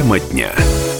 Тема дня.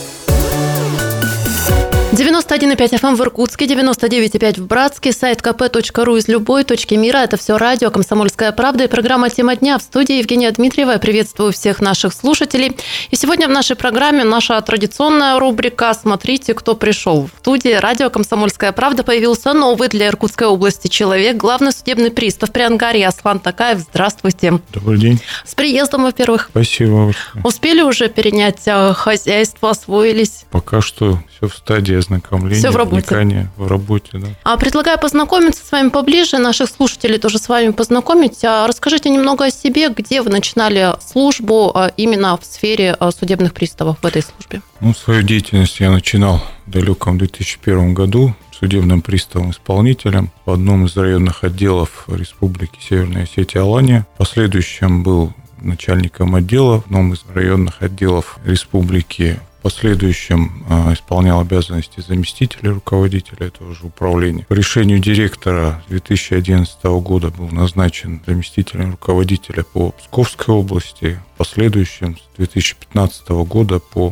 91,5 FM в Иркутске, 99,5 в Братске, сайт kp.ru из любой точки мира. Это все радио «Комсомольская правда» и программа «Тема дня». В студии Евгения Дмитриева. Я приветствую всех наших слушателей. И сегодня в нашей программе наша традиционная рубрика «Смотрите, кто пришел». В студии радио «Комсомольская правда» появился новый для Иркутской области человек, главный судебный пристав при Ангаре Аслан Такаев. Здравствуйте. Добрый день. С приездом, во-первых. Спасибо. Успели уже перенять хозяйство, освоились? Пока что все в стадии ознакомления, все в работе. вникания в работе. Да. Предлагаю познакомиться с вами поближе, наших слушателей тоже с вами познакомить. Расскажите немного о себе, где вы начинали службу именно в сфере судебных приставов в этой службе. Свою деятельность я начинал в далеком 2001 году судебным приставом-исполнителем в одном из районных отделов Республики Северная Осетия-Алания. В последующем был начальником отдела в одном из районных отделов республики. В последующем исполнял обязанности заместителя руководителя этого же управления. По решению директора 2011 года был назначен заместителем руководителя по Псковской области. В последующем с 2015 года по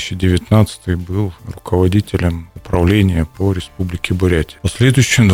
2019 был руководителем управления по Республике Бурятия. В последующем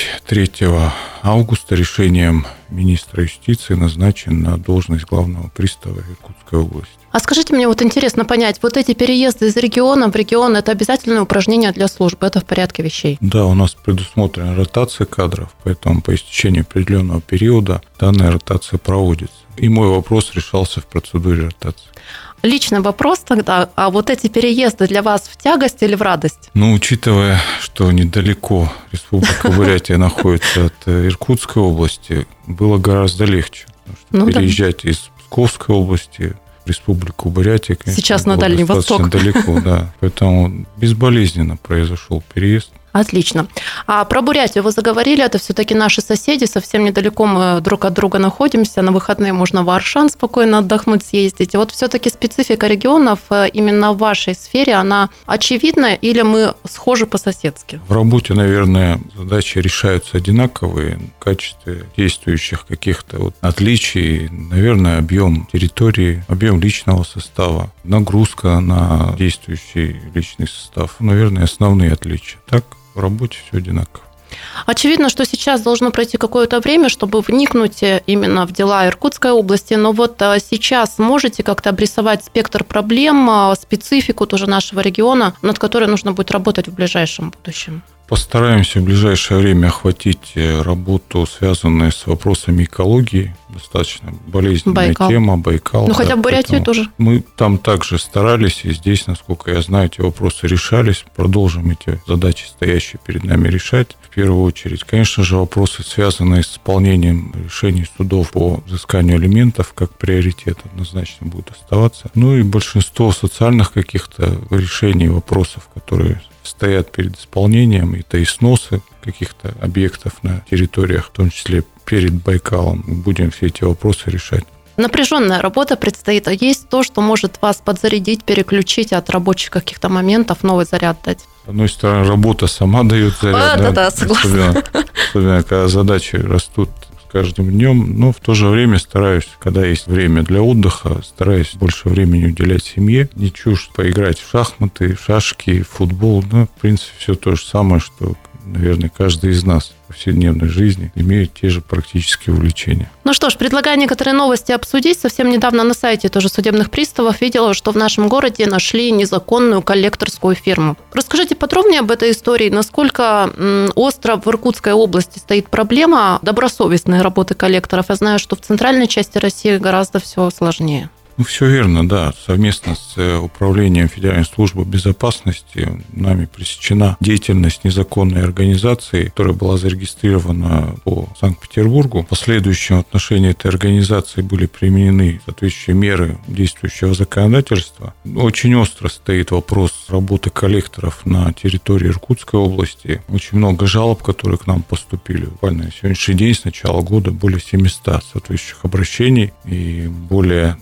23 августа решением министра юстиции назначен на должность главного пристава Иркутской области. А скажите мне, интересно понять, эти переезды из региона в регион – это обязательное упражнение для службы, это в порядке вещей? Да, у нас предусмотрена ротация кадров, поэтому по истечении определенного периода данная ротация проводится. И мой вопрос решался в процедуре ротации. Личный вопрос тогда, эти переезды для вас в тягость или в радость? Учитывая, что недалеко Республика Бурятия находится от Иркутской области, было гораздо легче. Переезжать из Псковской области в Республику Бурятия, конечно, сейчас на Дальний Восток. Далеко, да. Поэтому безболезненно произошел переезд. Отлично. А про Бурятию вы заговорили, это все-таки наши соседи, совсем недалеко мы друг от друга находимся, на выходные можно в Аршан спокойно отдохнуть, съездить. Все-таки специфика регионов именно в вашей сфере, она очевидна или мы схожи по-соседски? В работе, наверное, задачи решаются одинаковые. В качестве действующих каких-то отличий, наверное, объем территории, объем личного состава, нагрузка на действующий личный состав. Наверное, основные отличия. Так, в работе все одинаково. Очевидно, что сейчас должно пройти какое-то время, чтобы вникнуть именно в дела Иркутской области, но сейчас можете как-то обрисовать спектр проблем, специфику тоже нашего региона, над которой нужно будет работать в ближайшем будущем? Постараемся в ближайшее время охватить работу, связанную с вопросами экологии. Достаточно болезненная тема. Байкал. Хотя бы Бурятию тоже. Мы там также старались, и здесь, насколько я знаю, эти вопросы решались. Продолжим эти задачи, стоящие перед нами, решать. В первую очередь, конечно же, вопросы, связанные с исполнением решений судов по взысканию алиментов, как приоритет, однозначно будут оставаться. И большинство социальных каких-то решений, вопросов, которые стоят перед исполнением, это и сносы каких-то объектов на территориях, в том числе перед Байкалом. Мы будем все эти вопросы решать. Напряженная работа предстоит. А есть то, что может вас подзарядить, переключить от рабочих каких-то моментов, новый заряд дать? С одной стороны, работа сама дает заряд. Да, согласна. Особенно, когда задачи растут с каждым днем, но в то же время стараюсь, когда есть время для отдыха, стараюсь больше времени уделять семье. Не чушь поиграть в шахматы, в шашки, в футбол. В принципе, все то же самое, что, наверное, каждый из нас в повседневной жизни имеет те же практические увлечения. Что ж, предлагаю некоторые новости обсудить. Совсем недавно на сайте тоже судебных приставов видела, что в нашем городе нашли незаконную коллекторскую фирму. Расскажите подробнее об этой истории. Насколько остро в Иркутской области стоит проблема добросовестной работы коллекторов? Я знаю, что в центральной части России гораздо все сложнее. Все верно, да. Совместно с Управлением Федеральной службы безопасности нами пресечена деятельность незаконной организации, которая была зарегистрирована по Санкт-Петербургу. В последующем в отношении этой организации были применены соответствующие меры действующего законодательства. Очень остро стоит вопрос работы коллекторов на территории Иркутской области. Очень много жалоб, которые к нам поступили. Буквально на сегодняшний день с начала года более 700 соответствующих обращений и более 40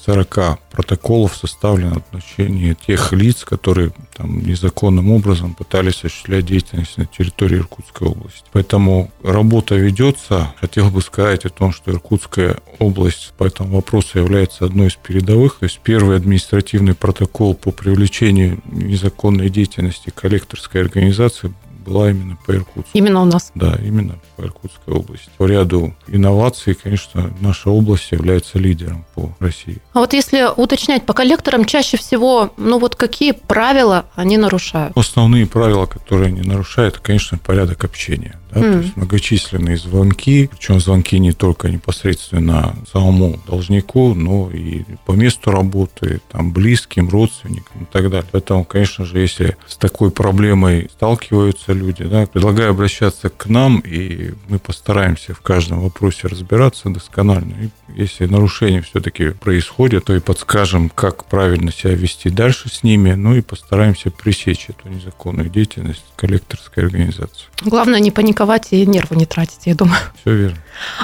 40 протоколов составлено в отношении тех лиц, которые незаконным образом пытались осуществлять деятельность на территории Иркутской области. Поэтому работа ведется. Хотел бы сказать о том, что Иркутская область по этому вопросу является одной из передовых. То есть первый административный протокол по привлечению незаконной деятельности коллекторской организации была именно по Иркутску. Именно у нас? Да, именно по Иркутской области. По ряду инноваций, конечно, наша область является лидером по России. А вот если уточнять, по коллекторам чаще всего, какие правила они нарушают? Основные правила, которые они нарушают, это, конечно, порядок общения. Да? То есть многочисленные звонки, причем звонки не только непосредственно самому должнику, но и по месту работы, близким, родственникам и так далее. Поэтому, конечно же, если с такой проблемой сталкиваются люди, предлагаю обращаться к нам, и мы постараемся в каждом вопросе разбираться досконально. И если нарушения все-таки происходят, то и подскажем, как правильно себя вести дальше с ними, и постараемся пресечь эту незаконную деятельность коллекторской организации. Главное не паниковать и нервы не тратить, я думаю. Все верно.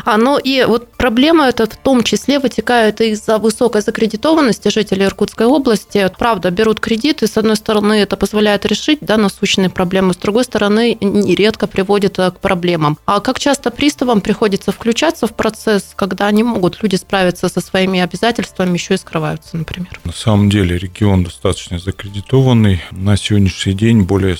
И проблема эта в том числе вытекает из-за высокой закредитованности жителей Иркутской области. Правда, берут кредиты, с одной стороны, это позволяет решить насущные проблемы, с другой стороны, нередко приводит к проблемам. А как часто приставам приходится включаться в процесс, когда не могут люди справиться со своими обязательствами, еще и скрываются, например? На самом деле регион достаточно закредитованный. На сегодняшний день более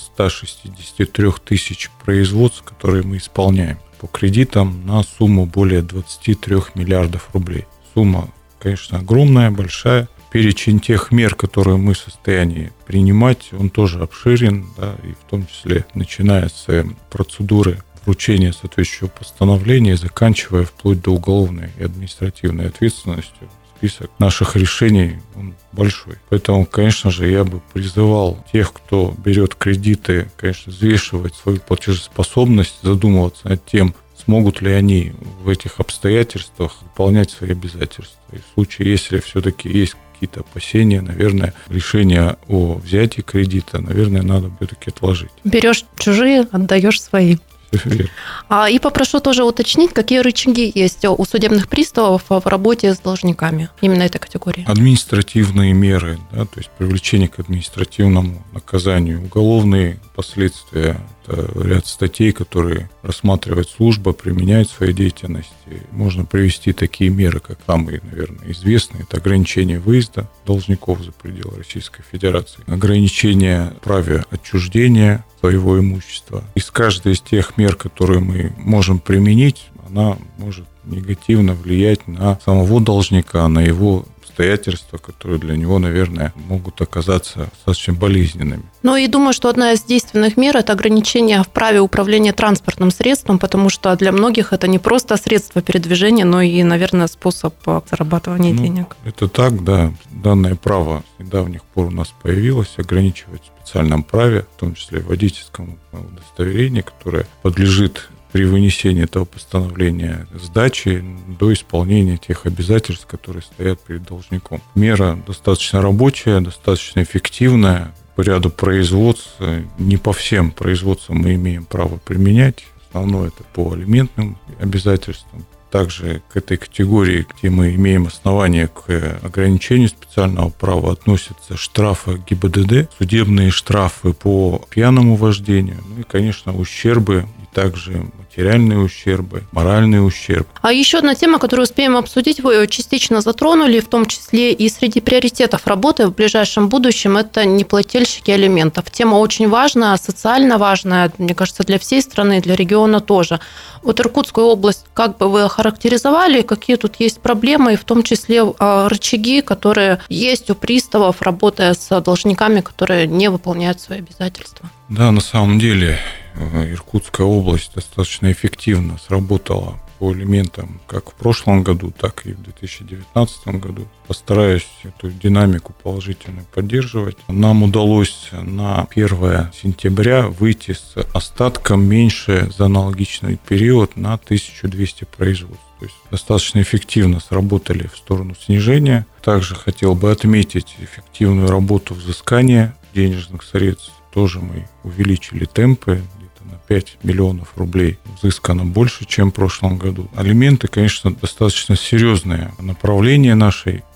163 тысяч производств, которые мы исполняем по кредитам на сумму более 23 миллиардов рублей. Сумма, конечно, огромная, большая. Перечень тех мер, которые мы в состоянии принимать, он тоже обширен, и в том числе начиная с процедуры вручения соответствующего постановления, заканчивая вплоть до уголовной и административной ответственности. Список наших решений он большой. Поэтому, конечно же, я бы призывал тех, кто берет кредиты, конечно, взвешивать свою платежеспособность, задумываться над тем, смогут ли они в этих обстоятельствах выполнять свои обязательства. И в случае, если все-таки есть какие-то опасения, наверное, решение о взятии кредита, наверное, надо все-таки отложить. Берешь чужие, отдаешь свои. И попрошу тоже уточнить, какие рычаги есть у судебных приставов в работе с должниками именно этой категории. Административные меры, то есть привлечение к административному наказанию, уголовные последствия, это ряд статей, которые рассматривает служба, применяет в своей деятельности. Можно привести такие меры, как самые, наверное, известные. Это ограничение выезда должников за пределы Российской Федерации, ограничение права отчуждения своего имущества. Из каждой из тех мер, которые мы можем применить, она может негативно влиять на самого должника, на его обстоятельства, которые для него, наверное, могут оказаться достаточно болезненными. И думаю, что одна из действенных мер – это ограничение в праве управления транспортным средством, потому что для многих это не просто средство передвижения, но и, наверное, способ зарабатывания денег. Это так, да. Данное право с недавних пор у нас появилось, ограничивать в специальном праве, в том числе водительскому удостоверению, которое подлежит при вынесении этого постановления сдачи до исполнения тех обязательств, которые стоят перед должником. Мера достаточно рабочая, достаточно эффективная. По ряду производств, не по всем производствам мы имеем право применять. Основное это по алиментным обязательствам. Также к этой категории, где мы имеем основания к ограничению специального права, относятся штрафы ГИБДД, судебные штрафы по пьяному вождению, и, конечно, ущербы, и также материальные ущербы, моральный ущерб. А еще одна тема, которую успеем обсудить, вы ее частично затронули, в том числе и среди приоритетов работы в ближайшем будущем, это неплательщики алиментов. Тема очень важная, социально важная, мне кажется, для всей страны, для региона тоже. Иркутскую область как бы вы охарактеризовали, какие тут есть проблемы, и в том числе рычаги, которые есть у приставов, работая с должниками, которые не выполняют свои обязательства? Да, на самом деле Иркутская область достаточно эффективно сработала по алиментам как в прошлом году, так и в 2019 году. Постараюсь эту динамику положительно поддерживать. Нам удалось на 1 сентября выйти с остатком меньше за аналогичный период на 1200 производств. То есть достаточно эффективно сработали в сторону снижения. Также хотел бы отметить эффективную работу взыскания денежных средств. Тоже мы увеличили темпы, где-то на 5 миллионов рублей взыскано больше, чем в прошлом году. Алименты, конечно, достаточно серьезное направление нашей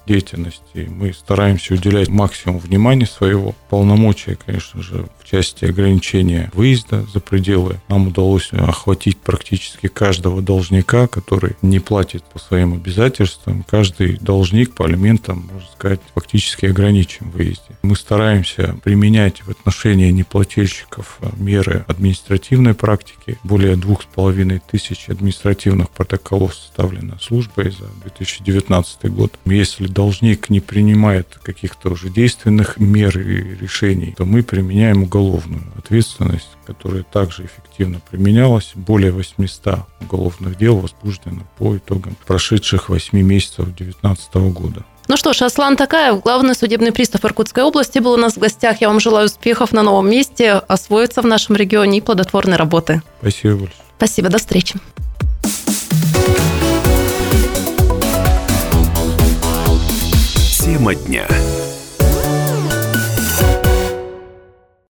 деятельности. Мы стараемся уделять максимум внимания своего. Полномочия, конечно же, в части ограничения выезда за пределы. Нам удалось охватить практически каждого должника, который не платит по своим обязательствам. Каждый должник по алиментам, можно сказать, фактически ограничен в выезде. Мы стараемся применять в отношении неплательщиков меры административной практики. Более 2500 административных протоколов составлено службой за 2019 год. Если должник не принимает каких-то уже действенных мер и решений, то мы применяем уголовную ответственность, которая также эффективно применялась. Более 800 уголовных дел возбуждено по итогам прошедших 8 месяцев 2019 года. Ну что ж, Аслан Такаев, главный судебный пристав Иркутской области, был у нас в гостях. Я вам желаю успехов на новом месте, освоиться в нашем регионе и плодотворной работы. Спасибо большое. Спасибо, до встречи. Тема дня.